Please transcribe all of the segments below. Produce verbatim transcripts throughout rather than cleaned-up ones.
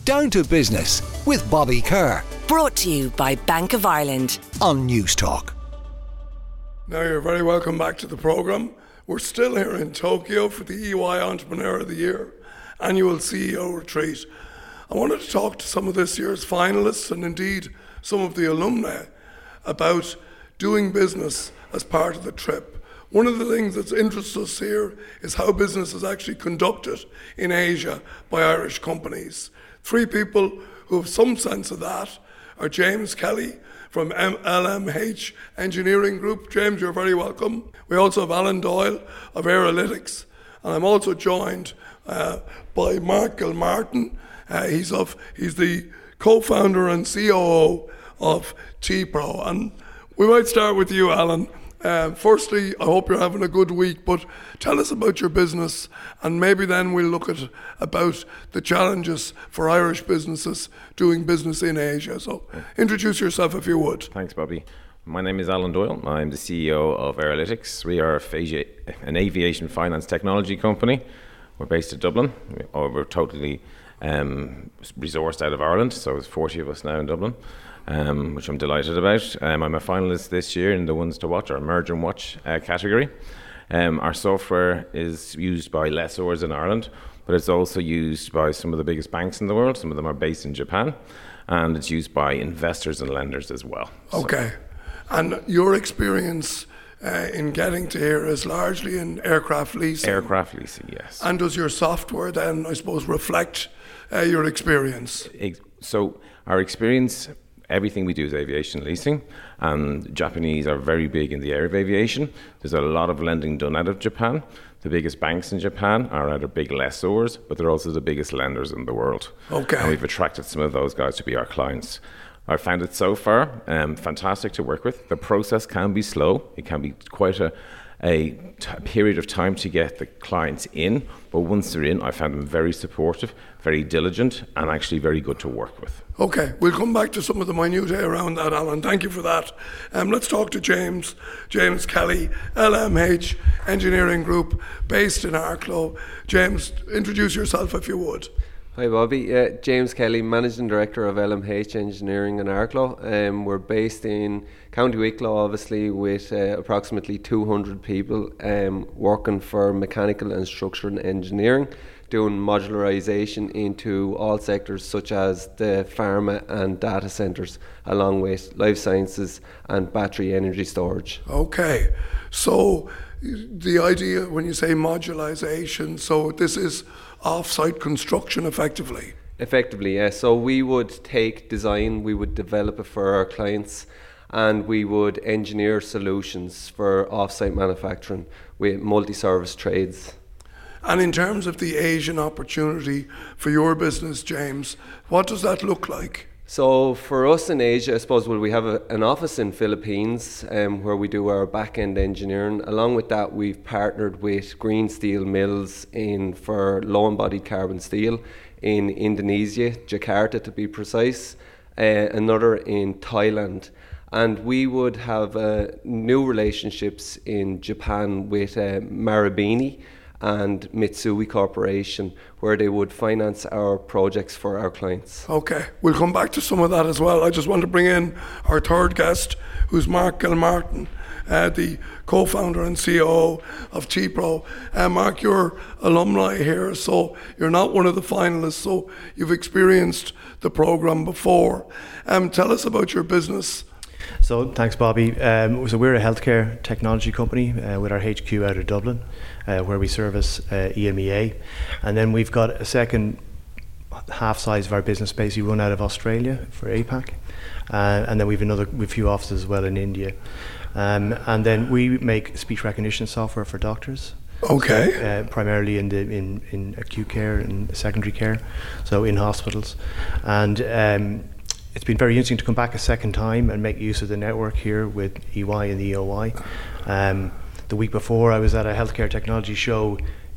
Down to Business with Bobby Kerr. Brought to you by Bank of Ireland on News Talk. Now you're very welcome back to the programme. We're still here in Tokyo for the E Y Entrepreneur of the Year annual C E O retreat. I wanted to talk to some of this year's finalists and indeed some of the alumni about doing business as part of the trip. One of the things that interests us here is how business is actually conducted in Asia by Irish companies. Three people who have some sense of that are James Kelly from L M H Engineering Group. James, you're very welcome. We also have Alan Doyle of Aeralytics, and I'm also joined uh, by Mark Gilmartin. Uh, he's of he's the co-founder and C O O of T-Pro. And we might start with you, Alan. Uh, firstly, I hope you're having a good week, but tell us about your business, and maybe then we'll look at about the challenges for Irish businesses doing business in Asia. So introduce yourself if you would. Thanks, Bobby. My name is Alan Doyle. I'm the C E O of Aeralytics. We are an aviation finance technology company. We're based in Dublin. We're totally um, resourced out of Ireland, so there's forty of us now in Dublin. Um, which I'm delighted about. Um, I'm a finalist this year in the Ones to Watch, or Merge and Watch uh, category. Um, our software is used by lessors in Ireland, but it's also used by some of the biggest banks in the world. Some of them are based in Japan, and it's used by investors and lenders as well. Okay. So. And your experience uh, in getting to here is largely in aircraft leasing? Aircraft leasing, yes. And does your software then, I suppose, reflect uh, your experience? So our experience... Everything we do is aviation leasing, and Japanese are very big in the area of aviation. There's a lot of lending done out of Japan. The biggest banks in Japan are either big lessors, but they're also the biggest lenders in the world. Okay. And we've attracted some of those guys to be our clients. I've found it so far um, fantastic to work with. The process can be slow. It can be quite a, a t- period of time to get the clients in, but once they're in, I found them very supportive, very diligent, and actually very good to work with. Okay, we'll come back to some of the minutiae around that, Alan. Thank you for that. Um, let's talk to James, James Kelly, L M H Engineering Group, based in Arklow. James, introduce yourself if you would. Hi Bobby, uh, James Kelly, Managing Director of L M H Engineering in Arklow. Um, we're based in County Wicklow, obviously, with uh, approximately two hundred people um, working for mechanical and structural engineering, doing modularisation into all sectors such as the pharma and data centres, along with life sciences and battery energy storage. Okay, so the idea when you say modularisation, so this is off-site construction effectively? Effectively, yes. So we would take design, we would develop it for our clients, and we would engineer solutions for off-site manufacturing with multi-service trades. And in terms of the Asian opportunity for your business, James, what does that look like? So for us in Asia, I suppose, well, we have a, an office in Philippines um, where we do our back-end engineering. Along with that, we've partnered with green steel mills in for low embodied carbon steel in Indonesia, Jakarta to be precise, uh, another in Thailand. And we would have uh, new relationships in Japan with uh, Marubeni and Mitsui Corporation, where they would finance our projects for our clients. Okay, we'll come back to some of that as well. I just want to bring in our third guest, who's Mark Gilmartin, uh, the co-founder and C O O of T-Pro. Uh, Mark, you're alumni here, so you're not one of the finalists, so you've experienced the programme before. Um, tell us about your business. So thanks, Bobby. Um, so we're a healthcare technology company uh, with our H Q out of Dublin, uh, where we service uh, E M E A, and then we've got a second half size of our business basically run out of Australia for APAC, uh, and then we've another we've a few offices as well in India, um, and then we make speech recognition software for doctors. Okay. Uh, primarily in the in, in acute care and secondary care, so in hospitals, and. Um, It's been very interesting to come back a second time and make use of the network here with E Y and the E O I. Um, the week before, I was at a healthcare technology show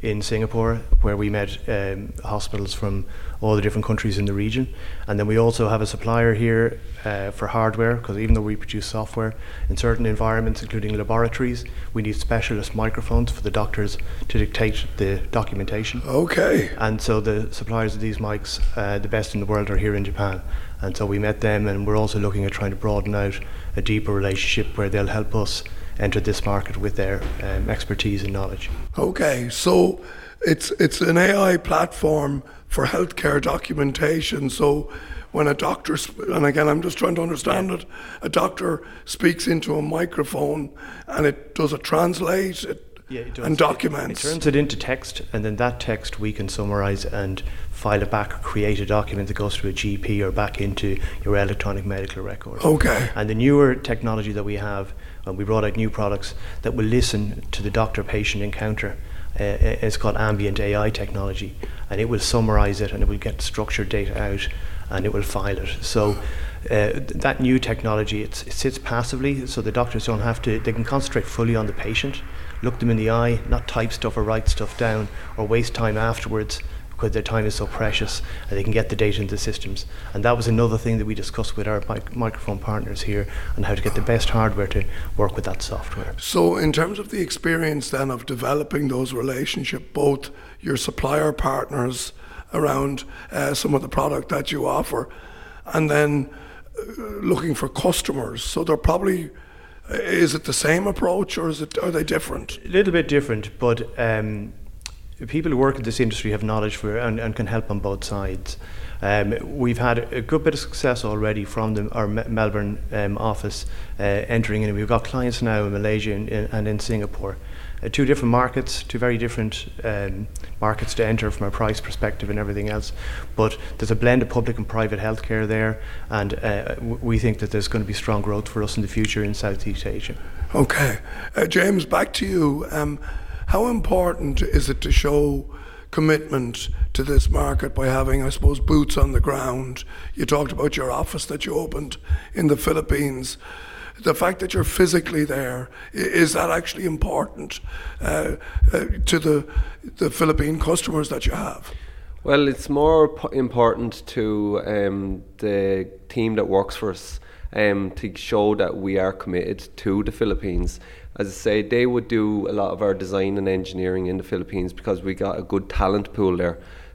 in Singapore, where we met um, hospitals from all the different countries in the region. And then we also have a supplier here uh, for hardware, because even though we produce software, in certain environments, including laboratories, we need specialist microphones for the doctors to dictate the documentation. Okay. And so the suppliers of these mics, uh, the best in the world, are here in Japan. And so we met them, and we're also looking at trying to broaden out a deeper relationship where they'll help us enter this market with their um, expertise and knowledge. Okay, so it's it's an A I platform for healthcare documentation. So when a doctor, sp- and again, I'm just trying to understand Yeah. it, a doctor speaks into a microphone and it does it translate it Yeah, it does. and It, documents. it turns it into text, and then that text we can summarize and file it back or create a document that goes to a G P or back into your electronic medical record. Okay. And the newer technology that we have, and we brought out new products that will listen to the doctor-patient encounter. Uh, it's called ambient A I technology, and it will summarize it, and it will get structured data out, and it will file it. So uh, th- that new technology, it's, it sits passively, so the doctors don't have to, they can concentrate fully on the patient, look them in the eye, not type stuff or write stuff down or waste time afterwards, because their time is so precious, and they can get the data into the systems. And that was another thing that we discussed with our mic- microphone partners here, on how to get the best hardware to work with that software. So in terms of the experience then of developing those relationships, both your supplier partners around uh, some of the product that you offer, and then uh, looking for customers. So they're probably, uh, is it the same approach, or is it, are they different? A little bit different, but um, people who work in this industry have knowledge for and, and can help on both sides. Um, we've had a good bit of success already from the, our Me- Melbourne um, office uh, entering in. We've got clients now in Malaysia and in, and in Singapore. Uh, two different markets, two very different um, markets to enter from a price perspective and everything else. But there's a blend of public and private healthcare there, and uh, w- we think that there's going to be strong growth for us in the future in Southeast Asia. Okay. Uh, James, back to you. Um, how important is it to show commitment to this market by having, I suppose, boots on the ground? You talked about your office that you opened in the Philippines. The fact that you're physically there, i- is that actually important uh, uh, to the the Philippine customers that you have? Well, it's more p- important to um, the team that works for us um, to show that we are committed to the Philippines. As I say, they would do a lot of our design and engineering in the Philippines because we got a good talent pool there.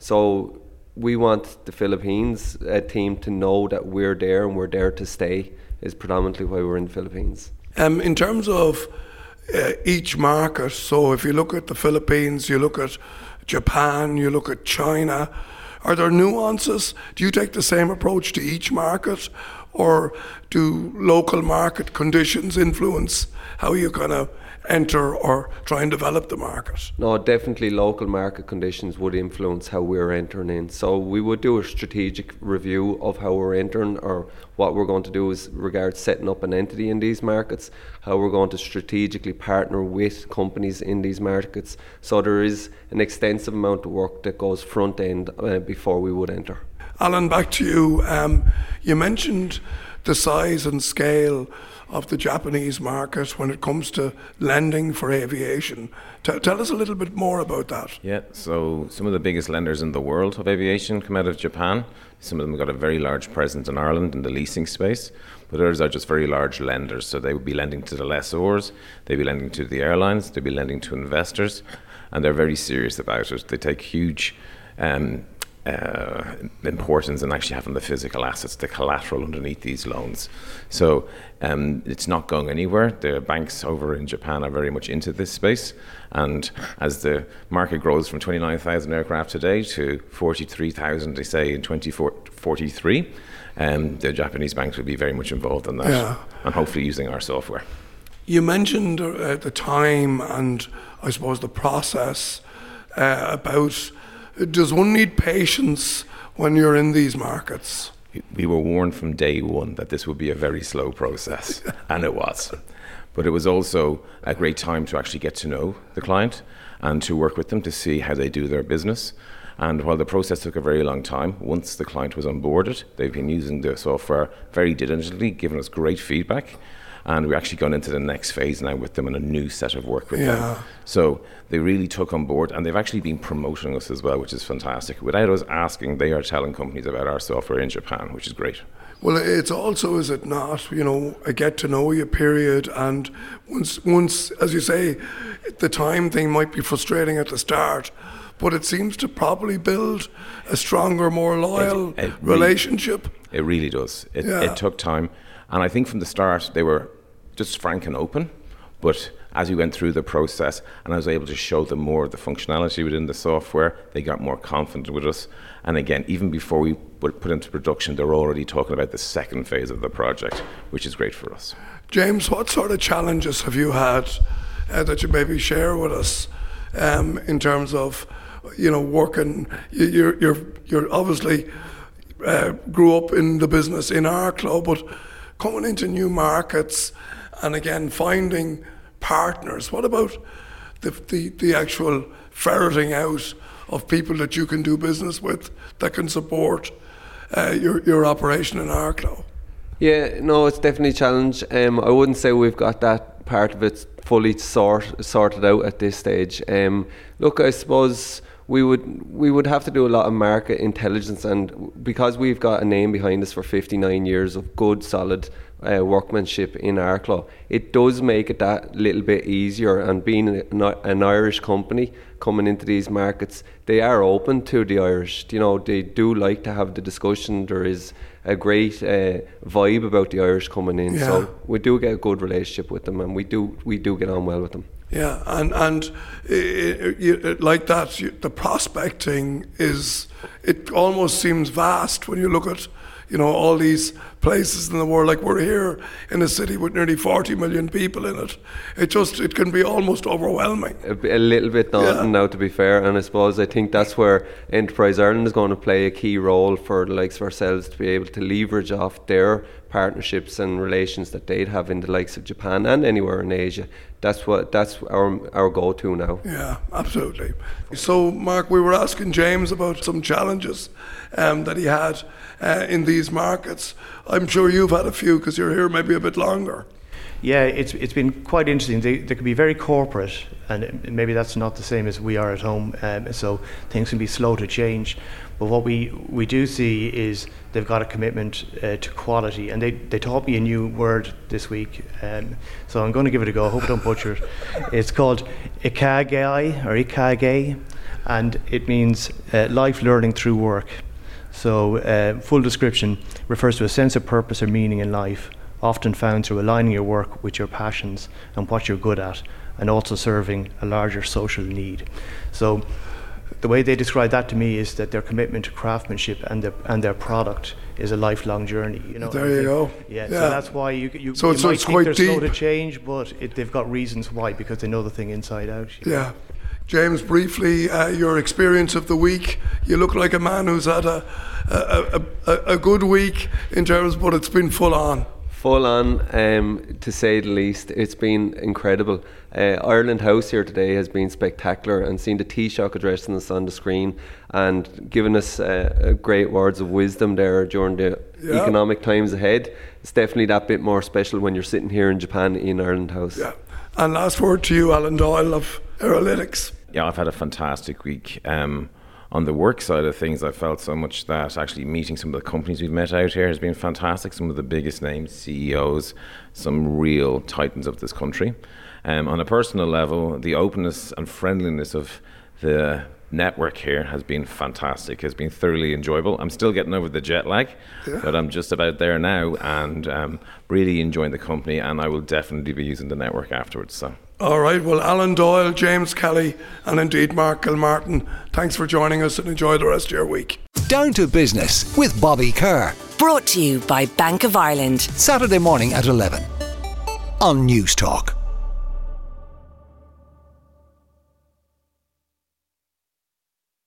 So we want the Philippines uh, team to know that we're there and we're there to stay, is predominantly why we're in the Philippines. Um, in terms of uh, each market, so if you look at the Philippines, you look at Japan, you look at China, are there nuances? Do you take the same approach to each market, or do local market conditions influence how you kind of enter or try and develop the market? No, definitely local market conditions would influence how we're entering in. So we would do a strategic review of how we're entering, or what we're going to do is regard setting up an entity in these markets, how we're going to strategically partner with companies in these markets. So there is an extensive amount of work that goes front end uh, before we would enter. Alan, back to you. Um, you mentioned the size and scale of the Japanese market when it comes to lending for aviation. T- tell us a little bit more about that. Yeah, so some of the biggest lenders in the world of aviation come out of Japan. Some of them have got a very large presence in Ireland in the leasing space, but others are just very large lenders. So they would be lending to the lessors, they'd be lending to the airlines, they'd be lending to investors, and they're very serious about it. They take huge um, uh, importance in actually having the physical assets, the collateral underneath these loans. So um, it's not going anywhere. The banks over in Japan are very much into this space, and as the market grows from twenty-nine thousand aircraft today to forty-three thousand, they say, in twenty forty-three, um, the Japanese banks will be very much involved in that, Yeah. and hopefully using our software. You mentioned uh, the time and I suppose the process uh, about, does one need patience when you're in these markets? We were warned from day one that this would be a very slow process, and it was. But it was also a great time to actually get to know the client and to work with them to see how they do their business. And while the process took a very long time, once the client was onboarded, they've been using the software very diligently, giving us great feedback. And we're actually going into the next phase now with them and a new set of work with Yeah. them. So they really took on board, and they've actually been promoting us as well, which is fantastic. Without us asking, they are telling companies about our software in Japan, which is great. Well, it's also, is it not, you know, a get to know you period, and once, once, as you say, the time thing might be frustrating at the start, but it seems to probably build a stronger, more loyal It- it really- relationship. It really does. It, Yeah. it took time. And I think from the start, they were just frank and open. But as we went through the process and I was able to show them more of the functionality within the software, they got more confident with us. And again, even before we put put into production, they're already talking about the second phase of the project, which is great for us. James, what sort of challenges have you had uh, that you maybe share with us um, in terms of, you know, working? You, you're you're you're obviously uh, grew up in the business in Arklow, but coming into new markets and again finding partners. What about the the, the actual ferreting out of people that you can do business with that can support uh, your your operation in Arklow? Yeah, no, it's definitely a challenge. Um, I wouldn't say we've got that part of it fully sort, sorted out at this stage. Um, look, I suppose we would we would have to do a lot of market intelligence, and because we've got a name behind us for fifty-nine years of good, solid uh, workmanship in Arklow, it does make it that little bit easier. And being an, an Irish company coming into these markets, they are open to the Irish. You know, they do like to have the discussion. There is a great uh, vibe about the Irish coming in, Yeah. so we do get a good relationship with them, and we do we do get on well with them. Yeah, and and it, it, it, like that, you, the prospecting is, it almost seems vast when you look at, you know, all these places in the world. Like we're here in a city with nearly forty million people in it. It just, it can be almost overwhelming. A, b- a little bit daunting Yeah. now, to be fair, and I suppose I think that's where Enterprise Ireland is going to play a key role for the likes of ourselves to be able to leverage off their partnerships and relations that they'd have in the likes of Japan and anywhere in Asia. That's what that's our our go-to now. Yeah, absolutely. So, Mark, we were asking James about some challenges um, that he had uh, in these markets. I'm sure you've had a few because you're here maybe a bit longer. Yeah, it's it's been quite interesting. They, they can be very corporate, and maybe that's not the same as we are at home. Um, so things can be slow to change. But what we, we do see is they've got a commitment uh, to quality, and they, they taught me a new word this week. Um, so I'm going to give it a go. I hope I don't butcher it. It's called Ikigai or Ikigai, and it means uh, life learning through work. So uh, full description refers to a sense of purpose or meaning in life, often found through aligning your work with your passions and what you're good at, and also serving a larger social need. So the way they describe that to me is that their commitment to craftsmanship and their and their product is a lifelong journey. You know, There I you think- go. Yeah, Yeah. so that's why you you, So you it's- so might it's think quite they're slow to deep. change, but it, they've got reasons why, because they know the thing inside out. you know. Yeah. James, briefly, uh, your experience of the week. You look like a man who's had a a, a, a, a good week in terms, but it's been full on. Full on, um, to say the least. It's been incredible. Uh, Ireland House here today has been spectacular, and seeing the Taoiseach addressing us on the screen and giving us uh, great words of wisdom there during the Yeah. economic times ahead. It's definitely that bit more special when you're sitting here in Japan in Ireland House. Yeah. And last word to you, Alan Doyle of Aerolytics. Yeah, I've had a fantastic week. Um, on the work side of things, I felt so much that actually meeting some of the companies we've met out here has been fantastic. Some of the biggest names, C E Os, some real titans of this country. Um, on a personal level, the openness and friendliness of the network here has been fantastic. Has been thoroughly enjoyable. I'm still getting over the jet lag, Yeah. but I'm just about there now, and um, really enjoying the company. And I will definitely be using the network afterwards. So. All right. Well, Alan Doyle, James Kelly, and indeed Mark Kilmartin, thanks for joining us, and enjoy the rest of your week. Down to Business with Bobby Kerr. Brought to you by Bank of Ireland. Saturday morning at eleven on News Talk.